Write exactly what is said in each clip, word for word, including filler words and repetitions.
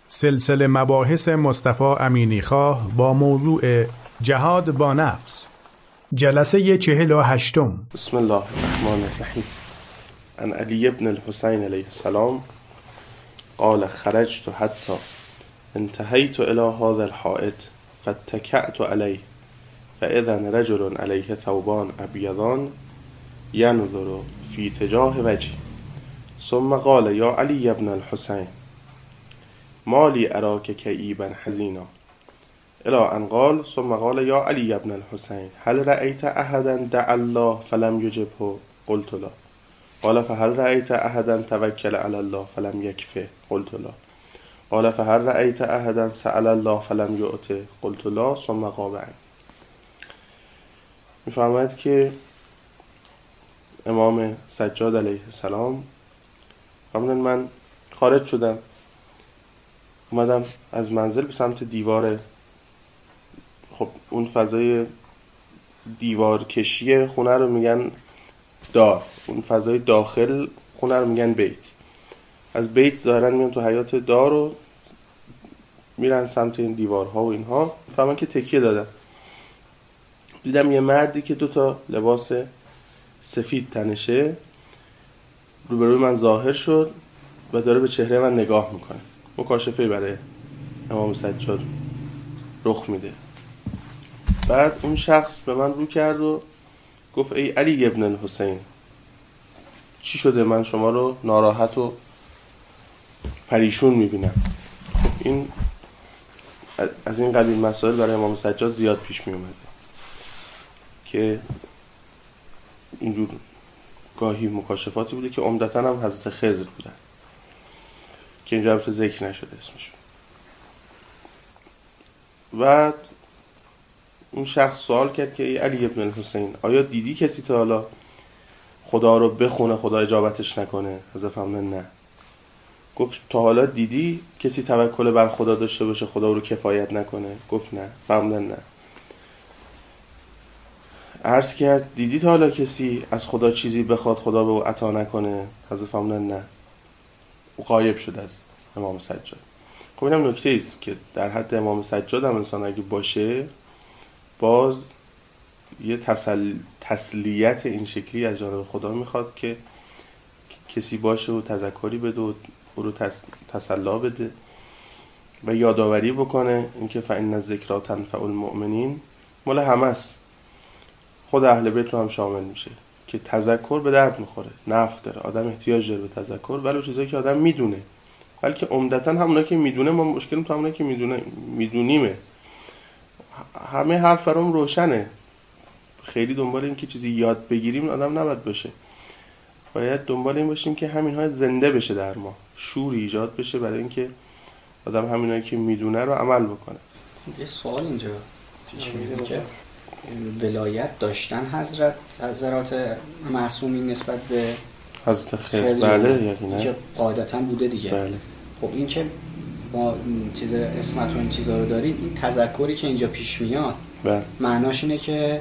سلسله مباحث مصطفی امینیخواه با موضوع جهاد با نفس، جلسه چهل و هشتم. بسم الله الرحمن الرحیم. عن علی بن الحسین علیه السلام قال خرجت حتی انتهیت الى هذا الحائط فاتکأت علیه فاذا رجل علیه ثوبان ابیضان ینظر فی تجاه وجهی ثم قال یا علی بن الحسین ما لی اراک کئیبا حزینا الى ان قال ثم قال یا علی بن الحسین هل رأیت احدا دعا الله فلم یجبه قلت لا قال فهل رأیت احدا توکل علی الله فلم یکفه قلت لا قال فهل رأیت احدا سأل الله فلم یعطه قلت لا ثم غاب عنی. میفرماید که امام سجاد علیه السلام فرمودن من خارج شدم، اومدم از منزل به سمت دیوار، خب اون فضای دیوار کشی خونه رو میگن دار، اون فضای داخل خونه رو میگن بیت. از بیت ظاهرا میان تو حیات دار و میرن سمت این دیوارها و اینها. فهمم که تکیه دادم، دیدم یه مردی که دوتا لباس سفید تنشه روبروی من ظاهر شد و داره به چهره من نگاه میکنه. مکاشفه برای امام سجاد رخ میده. بعد اون شخص به من رو کرد و گفت ای علی ابن الحسین، چی شده من شما رو ناراحت و پریشون میبینم؟ خب این از این قبیل مسائل برای امام سجاد زیاد پیش میومده که اینجور گاهی مکاشفاتی بوده که عمدتاً هم حضرت خضر بودن که اینجا هم ذکر نشده اسمشون. بعد اون شخص سوال کرد که ای علی ابن الحسین، آیا دیدی کسی تا حالا خدا رو بخونه خدا اجابتش نکنه؟ حضرت فرمودن نه. گفت تا حالا دیدی کسی توکل بر خدا داشته باشه خدا رو کفایت نکنه؟ گفت نه. فرمودن نه. عرض کرد دیدی تا حالا کسی از خدا چیزی بخواد خدا به او عطا نکنه؟ حضرت فرمودن نه. او غایب شد از امام سجاد. خب اینم نکته ایست که در حد امام سجاد هم انسان اگه باشه باز یه تسل... تسلیت این شکلی از جانب خدا میخواد که کسی باشه و تذکری بده و او رو تس... تسلا بده و یادآوری بکنه اینکه فإن الذکری تنفع المؤمنین مال همه است، خود اهل بیت رو هم شامل میشه که تذکر به درد میخوره، نفع داره، آدم احتیاج داره به تذکر، ولی چیزایی که آدم میدونه، بلکه عمدتاً همونایی که میدونه، ما مشکلیم تو همونایی که میدونه میدونیمه. همه حرف برام روشنه، خیلی دنبال این که چیزی یاد بگیریم آدم نباید باشه، باید دنبال این باشیم که همینها زنده بشه در ما، شور ایجاد بشه برای اینکه آدم همینایی که میدونه رو عمل بکنه. یه سوال اینجا پیش میاد که ولایت داشتن حضرت حضرات معصومین نسبت به حضرت خضر؟ بله یقینا که قاعدتاً بوده دیگه. بله. خب این که ما چیز اسمت و این چیزا رو داریم، این تذکری که اینجا پیش میاد بله. معناش اینه که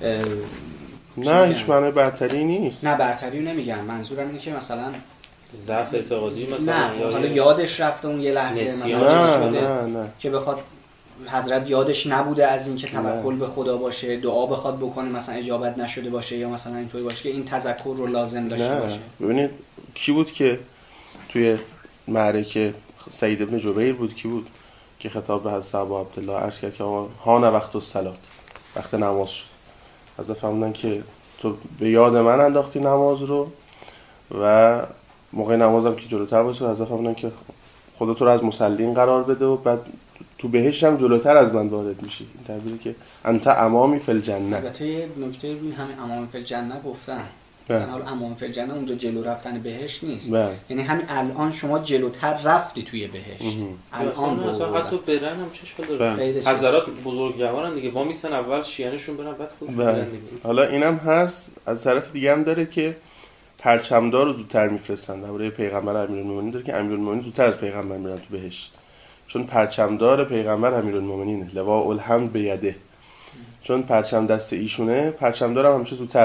نه هیچ معنی برتری نیست. نه برتری نمیگم، منظورم اینه که مثلا ضعف اعتقادی مثلا نه حالا یادش رفته اون یه لحظه مثلا نه نه نه که بخواد حضرت یادش نبوده از این که توکل به خدا باشه، دعا بخواد بکنه مثلا اجابت نشده باشه، یا مثلا اینطوری باشه که این تذکر رو لازم داشته نه. باشه. ببینید کی بود که توی معرکه سعید ابن جبیر بود، کی بود که خطاب به حضرت ابو عبدالله عرض کرد که ها وقت الصلات، وقت نماز شد. حضرت فرمودن که تو به یاد من انداختی نماز رو و موقع نمازم که جلوتر باشه. حضرت فرمودن که خدا تو رو از مصلین قرار بده و بعد تو بهشت هم جلوتر از من وارد میشی. این تعبیری که انت امامی فی الجنه. البته یه نکته این همین امامی فی الجنه گفتن، مثلا حالا امام فی الجنه اونجا جلو رفتن بهشت نیست. بله. یعنی همین الان شما جلوتر رفتی توی بهشت. الان مثلا حتی برن هم چه داره. حضرات بزرگوارن دیگه، وا میسن اول شیانشون برن بعد خود برن دیگه. حالا اینم هست، از طرف دیگه هم داره که پرچمدار رو زودتر میفرستن. درباره پیغمبر امیرالمومنین داره که امیرالمومنین زودتر از پیغمبر میرن تو بهشت، چون پرچمدار پیغمبر امیرالمومنینه، لواء الحمد بیده، چون پرچم دست ایشونه، پرچمدار هم همیشه زودتر میره.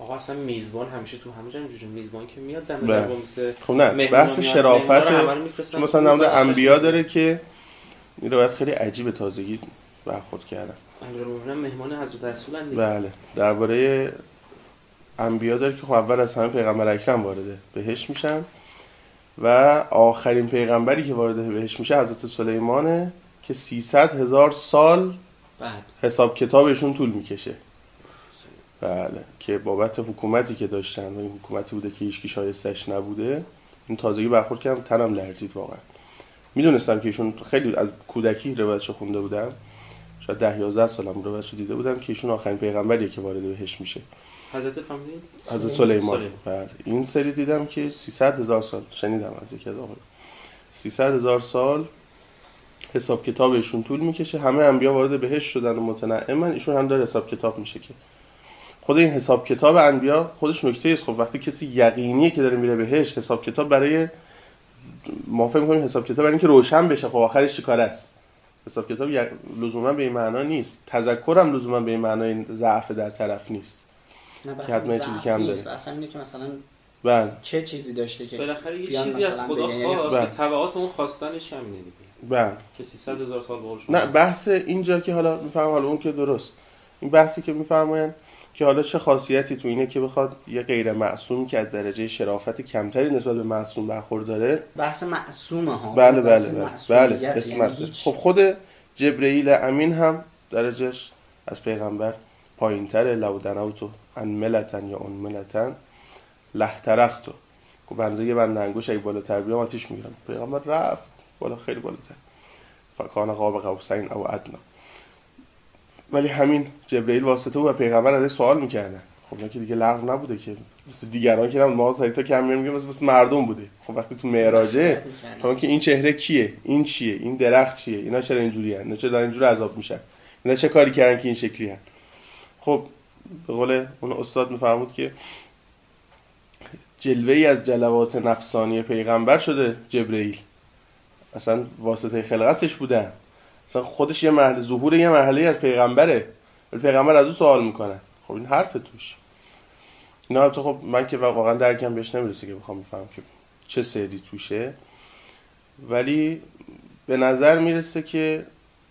آقا اصلا میزبان همیشه تو همه جا اینجوری میزبان که میاد دم در مثل خب نه بحث شرافت مثلا نمود انبیا داره که این روایت خیلی عجیب تازگی برخورد کردن. امیرالمومنین مهمان حضرت رسول اند. بله درباره انبیا داره که خب اول از همه پیغمبر اکرم وارد بهشت میشن و آخرین پیغمبری که وارد بهشت میشه حضرت سلیمانه که سیصد هزار سال بعد حساب کتابشون طول میکشه. بله که بابت حکومتی که داشتن و این حکومتی بوده که هیچکی شایستش نبوده. این تازگی برخورد کردم تنم لرزید واقعا. میدونستم که ایشون خیلی از کودکی روایتشو خونده بودم، شاید ده یازده سالم روایتشو دیده بودم که ایشون آخرین پیغمبریه که وارد بهشت میشه. حضرت فهمیدین؟ حضرت سلیمان. بله این سری دیدم که سیصد هزار سال شنیدم از یکی از آقایون سیصد هزار سال حساب کتابشون طول میکشه. همه انبیا وارد بهشت شدن و متنعمن، ایشون هم داره حساب کتاب میشه. که خود این حساب کتاب انبیا خودش نکته است. خب وقتی کسی یقینیه که داره میره بهشت، حساب کتاب برای ما فکر می‌کنیم حساب کتاب برای اینکه روشن بشه خب آخرش چیکار است. حساب کتاب لزوما به این معنا نیست، تذکرم لزوما به این معنای ضعف در طرف نیست که حتما چیزی کم داره. اصلا اینه که مثلا بله چه چیزی داشته که بالاخره یه چیزی از خدا خواست، تبعات اون خواستنش همینه دیگه. بله که سیصد هزار سال بقول نه بحث اینجا که حالا میفهم حالا اون که درست، این بحثی که میفرمایند که حالا چه خاصیتی تو اینه که بخواد یه غیر معصوم که از درجه شرافت کمتری نسبت به معصوم برخورداره. بحث معصومه ها. بله بله بله, بله. اسمت یعنی خب خود جبرئیل امین هم درجهش از پیغمبر پایین‌تره. لو دنوتو ان ملتن یا اون ملتن لحترختو که بنزه یه بند انگوش اگه بالاتر بیام آتیش میگیرم. پیغمبر رفت بالا خیلی بالاتر، فکان قاب قوسین او ادنا. ولی همین جبرئیل واسطه بود و پیغمبر ازش سوال میکردن. خب نه که دیگه لغو نبوده که مثل دیگران که ما سریتا کم میگیم مثل مثل مردم بوده. خب وقتی تو معراجه تو که این چهره کیه، این چیه، این درخت چیه، اینا چرا اینجوری ان، اینا چرا اینجوری عذاب میشن، اینا چه کاری کردن که این شکلی ان. خب به قول اون استاد میفرمود که جلوه‌ای از جلوات نفسانی پیغمبر شده جبرئیل، اصلا واسطه خلقتش بوده، اصلا خودش یه مرحله ظهور یه مرحله از پیغمبره، ولی پیغمبر از او سوال میکنه. خب این حرف توش اینا البته خب من که واقعا درکم بهش نمیرسه که بخوام بفهمم که چه سری توشه، ولی به نظر میرسه که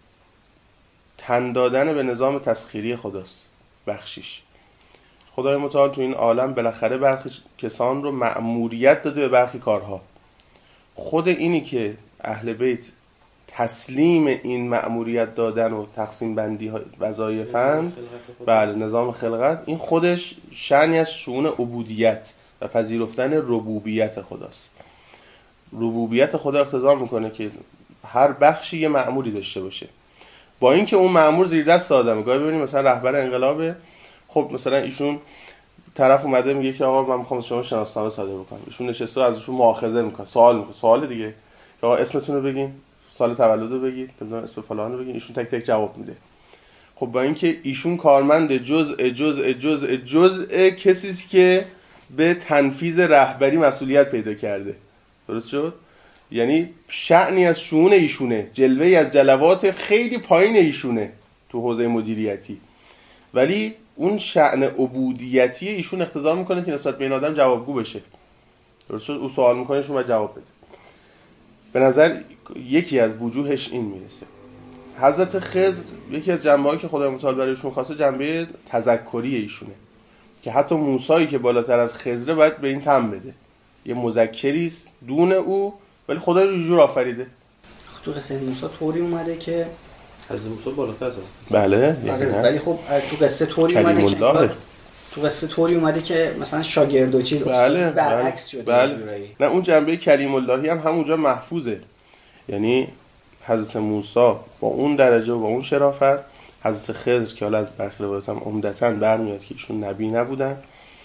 تن دادن به نظام تسخیری خداست، بخشیش. خدای متعال تو این عالم بالاخره برخی کسان رو مأموریت داده به برخی کارها. خود اینی که اهل بیت تسلیم این مأموریت دادن و تقسیم بندی وظایفن، بله نظام خلقت، این خودش شأنی از شؤون عبودیت و پذیرفتن ربوبیت خداست. ربوبیت خدا اقتضا میکنه که هر بخشی یه مأموری داشته باشه، با اینکه اون مأمور زیر دست آدمه. گاهی ببینیم مثلا رهبر انقلابه، خب مثلا ایشون طرف اومده میگه که آقا من میخوام شما شناسنامه صادر بکنم، ایشون نشسته و ازشون مؤاخذه میکنه، سوال میکنه، سوال دیگه آقا اسمتون رو بگین، سال تولد رو بگید، نمیدونم اسم فلان رو بگین، ایشون تک تک جواب میده. خب با اینکه ایشون کارمند جزء جزء جزء جزء کسی است که به تنفیذ رهبری مسئولیت پیدا کرده. درست شد؟ یعنی شأنی از شؤون ایشونه، جلوه‌ای از جلوات خیلی پایین ایشونه تو حوزه مدیریتی، ولی اون شأن عبودیتی ایشون اقتضا میکنه که نسبت به این آدم جوابگو بشه. درست شد؟ او سوال میکنه ایشون باید جواب بده. به نظر یکی از وجوهش این میرسه. حضرت خضر یکی از جنبه‌هایی که خدای متعال برایشون خواسته جنبه تذکری ایشونه، که حتی موسی که بالاتر از خضر باید به این تم بده، یه مذکری است دون او، ولی خدا رو یه جور آفریده. تو قصه موسی طوری اومده که حضرت موسی بالاتر از بله، ولی خب تو قصه طوری اومده که تو قصه طوری اومده که مثلا شاگرد و چیز بله، برعکس شده. بله. نه اون جنبه کلیم اللهی هم همونجا محفوظه، یعنی حضرت موسی با اون درجه و با اون شرافت، حضرت خضر که حالا از برخی روایات هم عمدتاً برمیاد که ایشون نبی نبودن،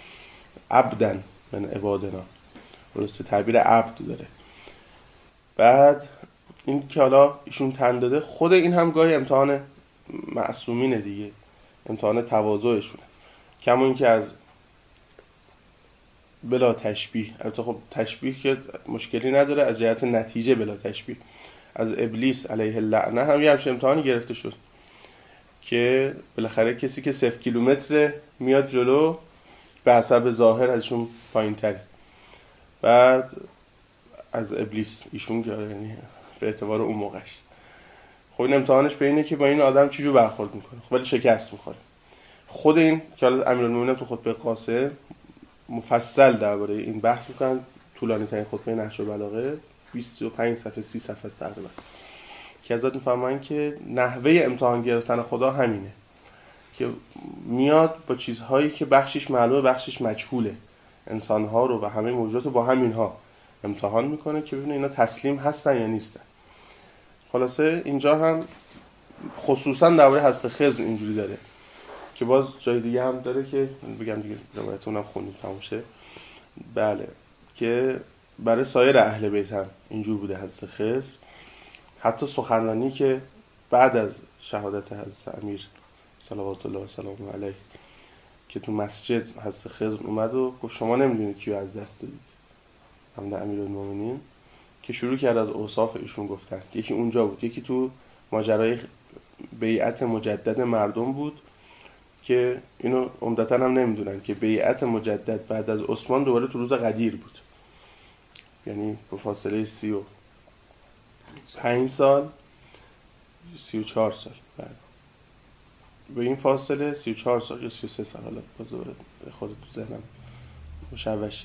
عبدن من عبادنا، درسته تعبیر عبد داره. بعد این که حالا ایشون تن داده، خود این هم گاهی امتحان معصومینه دیگه، امتحان تواضعشونه. کما این که از بلا تشبیه، البته خب تشبیه که مشکلی نداره، از جهت نتیجه بلا تشبیه، از ابلیس علیه اللعنه هم یه همچه امتحانی گرفته شد که بالاخره کسی که صفر کیلومتر میاد جلو به حسب ظاهر ازشون پایین تری. بعد از ابلیس ایشون که یعنی به اعتبار اون موقعش. خب این امتحانش به اینه که با این آدم چجور برخورد میکنه. خب ولی شکست میخوره. خود این که امیرالمومنین تو خطبه قاصه مفصل درباره این بحث میکنن. طولانی ترین خطبه نهج البلاغه بیست و پنج صفحه سی صفحه است تقریبا. که ازت میفهمن که نحوه امتحان گرفتن خدا همینه که میاد با چیزهایی که بخشش معلومه بخشش مجهوله، انسانها رو و همه موجودات رو با همینها امتحان میکنه که ببینه اینا تسلیم هستن یا نیستن. خلاصه اینجا هم خصوصا درباره هست خضر اینجوری داره که باز جای دیگه هم داره که بگم دیگه روایت اونم خوندیم تموم شه. بله که برای سایر اهل بیت هم اینجور بوده هست خضر. حتی سخنرانی که بعد از شهادت حضرت امیر صلوات الله و سلام علیه که تو مسجد حضرت خضر اومد و گفت شما نمیدونید کیو از دست دادید، همون امیرالمومنین، که شروع کرد از اوصاف ایشون گفتن. یکی اونجا بود، یکی تو ماجرای بیعت مجدد مردم بود که اینو عمدتاً هم نمیدونن که بیعت مجدد بعد از عثمان دوباره تو روز قدیر بود، یعنی با فاصله سی و پنج سال سی و چهار سال. بله به این فاصله سی و چهار سال یا سی و سه سال، حالا باز دوباره خود تو ذهنم مشوش،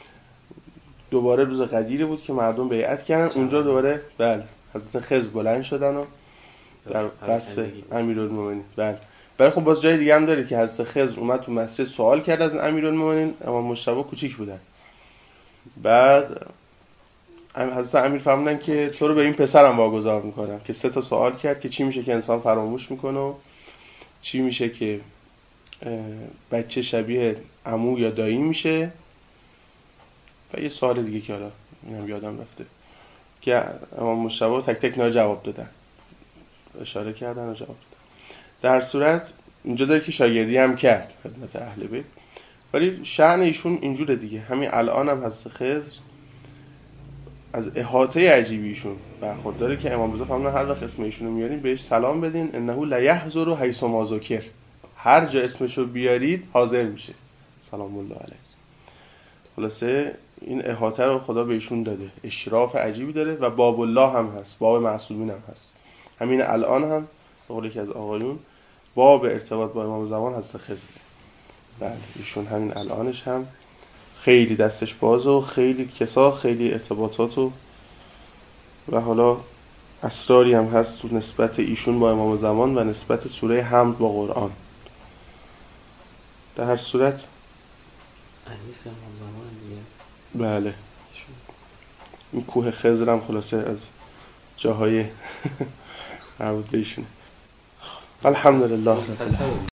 دوباره روز قدیری بود که مردم بیعت کردن. اونجا دوباره بله حضرت خضر بلند شدن و در وصف امیرالمومنین. بله برای خب باز جای دیگه هم داره که حضرت خضر اومد تو مسجد سوال کرد از امیرالمومنین، اما مجتبی کوچیک بودن. بعد حضرت امیر فرمودن که تو رو به این پسرم واگذار میکنم که سه تا سوال کرد که چی میشه که انسان فراموش میکنه و چی میشه که بچه شبیه عمو یا دایی میشه و یه سوال دیگه که حالا اینم یادم رفته که امام مجتبی تک تک اینا جواب دادن، اشاره کردن و جواب دادن. در صورت اینجا داره که شاگردی هم کرد خدمت اهل بیت، ولی شأن ایشون اینجوره دیگه. همین الان هم حضرت خضر از احاطه عجیبی ایشون برخورداره که امام رضا فرمودن هر وقت اسم ایشونو میارین بهش سلام بدین، انه لا یحضر حیث ما ذکر، هر جا اسمشو بیارید حاضر میشه، سلام الله علیه. خلاصه این احاطه رو خدا به ایشون داده، اشراف عجیبی داره و باب الله هم هست، باب معصومین هم هست. همین الان هم به قول یکی از آقایون باب ارتباط با امام زمان هست خضر. بله ایشون همین الانش هم خیلی دستش باز و خیلی کسا خیلی ارتباطات و و حالا اسراری هم هست تو نسبت ایشون با امام زمان و نسبت سوره حمد با قرآن. در هر صورت انیس امام زمان دیگه. بله این کوه خضر هم خلاصه از جاهای مربوط به ایشونه. الحمدلله.